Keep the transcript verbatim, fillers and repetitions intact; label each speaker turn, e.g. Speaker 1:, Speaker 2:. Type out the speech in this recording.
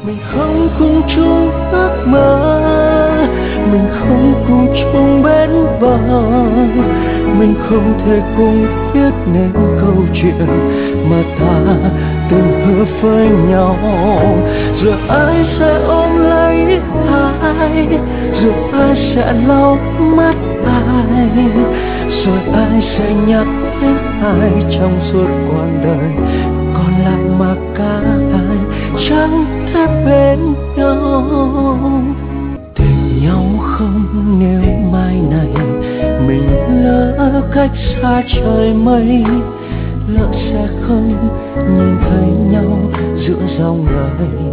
Speaker 1: Mình không cùng chung ước mơ, mình không cùng chung bến bờ, mình không thể cùng viết nên câu chuyện mà ta từng hứa với nhau. Rồi ai sẽ ôm lấy ai, rồi ai sẽ lau mắt ai, rồi ai sẽ nhắc đến ai trong suốt quãng đời còn lại mà cả hai chẳng thể bên nhau. Tình nhau không nếu mai này mình lỡ cách xa trời mây, lỡ sẽ không nhìn thấy nhau giữa dòng đời